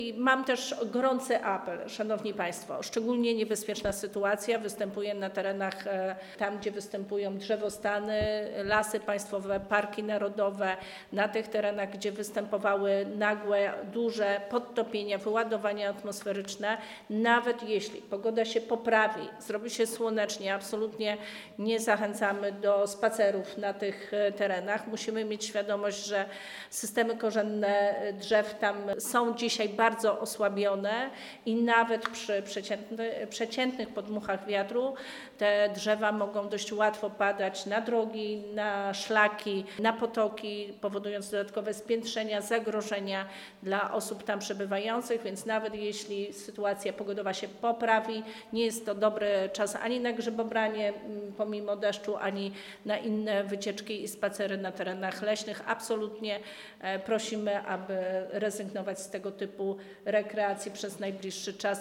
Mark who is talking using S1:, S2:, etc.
S1: I mam też gorący apel, Szanowni Państwo, szczególnie niebezpieczna sytuacja występuje na terenach tam, gdzie występują drzewostany, lasy państwowe, parki narodowe, na tych terenach, gdzie występowały nagłe, duże podtopienia, wyładowania atmosferyczne. Nawet jeśli pogoda się poprawi, zrobi się słonecznie, absolutnie nie zachęcamy do spacerów na tych terenach. Musimy mieć świadomość, że systemy korzenne drzew tam są dzisiaj bardzo osłabione i nawet przy przeciętnych podmuchach wiatru te drzewa mogą dość łatwo padać na drogi, na szlaki, na potoki, powodując dodatkowe spiętrzenia, zagrożenia dla osób tam przebywających, więc nawet jeśli sytuacja pogodowa się poprawi, nie jest to dobry czas ani na grzybobranie pomimo deszczu, ani na inne wycieczki i spacery na terenach leśnych. Absolutnie prosimy, aby rezygnować z tego typu rekreacji przez najbliższy czas.